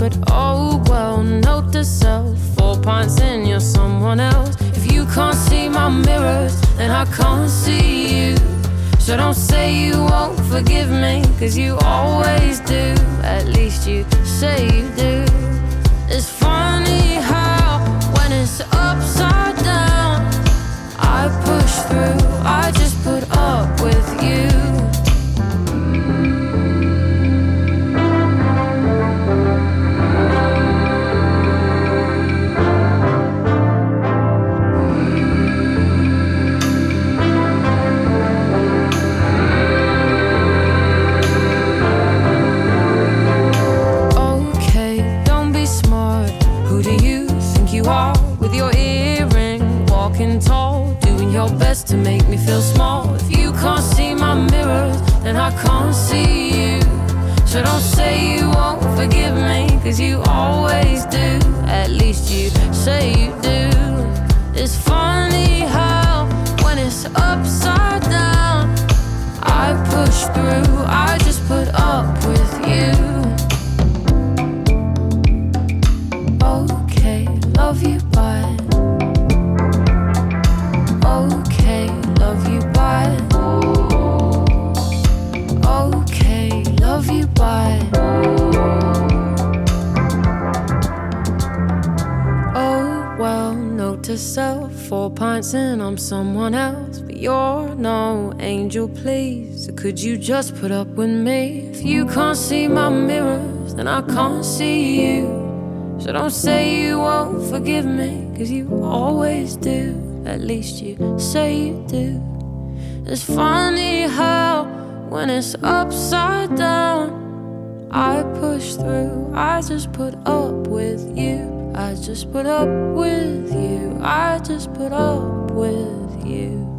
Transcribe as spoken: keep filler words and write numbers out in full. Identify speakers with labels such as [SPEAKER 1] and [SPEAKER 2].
[SPEAKER 1] But oh well, note to self, four pints in, you're someone else. If you can't see my mirrors, then I can't see you. So don't say you won't forgive me, cause you always do. At least you say you do. It's funny how when it's upside down, I push through, I just put up with you. To make me feel small. If you can't see my mirrors, then I can't see you. So don't say you won't forgive me, cause you always do. At least you say you do. It's funny how when it's upside down, I push through, I just put up with you. Okay, love you, bye. Okay, love you, bye. Okay, love you, bye. Oh well, note to self, four pints in, I'm someone else. But you're no angel, please. So could you just put up with me? If you can't see my mirrors, then I can't see you. So don't say you won't forgive me, cause you always do. At least you say you do. It's funny how when it's upside down, I push through, I just put up with you. I just put up with you. I just put up with you.